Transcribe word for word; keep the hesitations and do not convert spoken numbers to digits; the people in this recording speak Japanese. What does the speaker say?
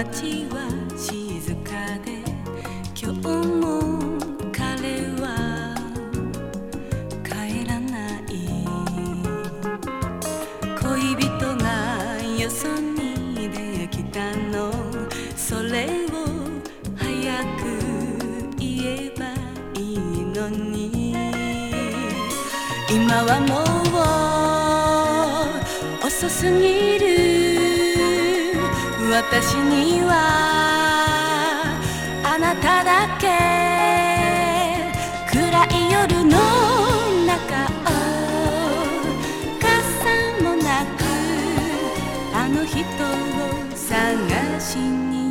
街は静かで今日も彼は帰らない。恋人がよそにできたの、それを早く言えばいいのに。今はもう遅すぎる。私にはあなただけ。暗い夜の中を傘もなくあの人を探しに